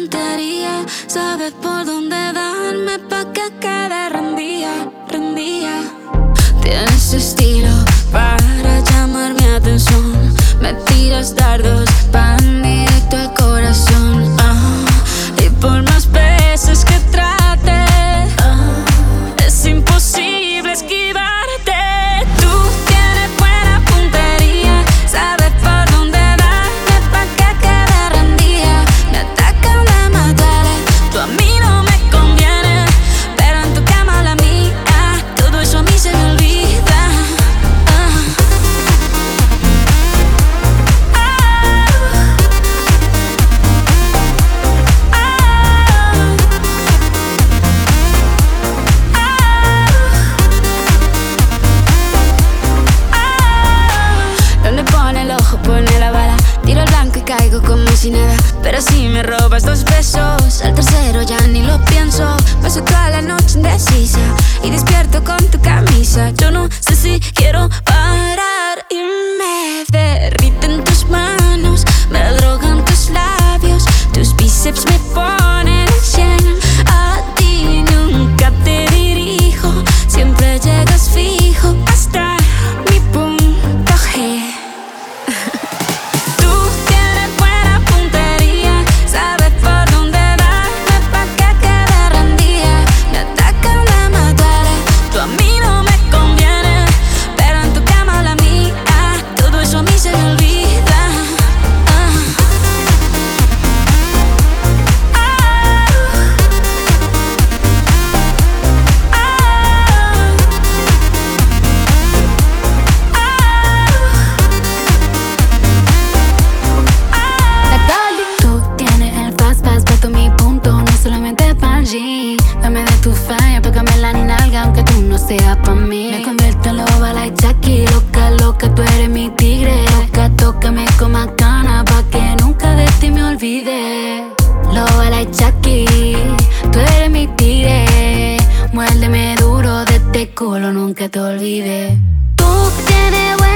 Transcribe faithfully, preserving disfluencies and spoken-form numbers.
puntería, sabes por dónde darme pa' que quede rendía, rendía. Tienes estilo para llamar mi atención, me tiras dardos, van directo al corazón. Ah, y por más veces que trate, ah, es imposible esquivarte. Tú tienes buena puntería, sabes por dónde darme pa' que quede rendida. Me atacan la más duele, tú a mí no me conviene, pero en tu cama la mía, todo eso a mí se me olvida. Ah. Donde pone el ojo pone la bala, tiro el blanco y caigo como si nada. Pero si me robas dos besos, al tercero ya ni lo pienso. Paso toda la noche indecisa y despierto con tu camisa. Yo no sé si quiero parar y me derriten tus manos, me drogan tus labios, tus bíceps me ponen en cien. A ti nunca te dirijo, siempre llegas fijo hasta mi punto G. Tú tienes buena puntería, sabes por dónde darme pa' que quede rendida. Me atacan la más duele, tú a mí no me conviene, pero en tu cama la mía, todo eso a mí se me olvida. Ah. Ah. Tú tienes el fast pass, pero mi punto no es solamente para G. Dame de tu fire, pégame la nalga aunque tú no seas pa' mí. Me convierto en loba like Jackie, loca, loca, tú eres mi tigre. Loca, tócame con más ganas pa' que nunca de ti me olvide. Loba like Jackie, tú eres mi tigre. Muérdeme duro de este culo, nunca te olvides. Tú tienes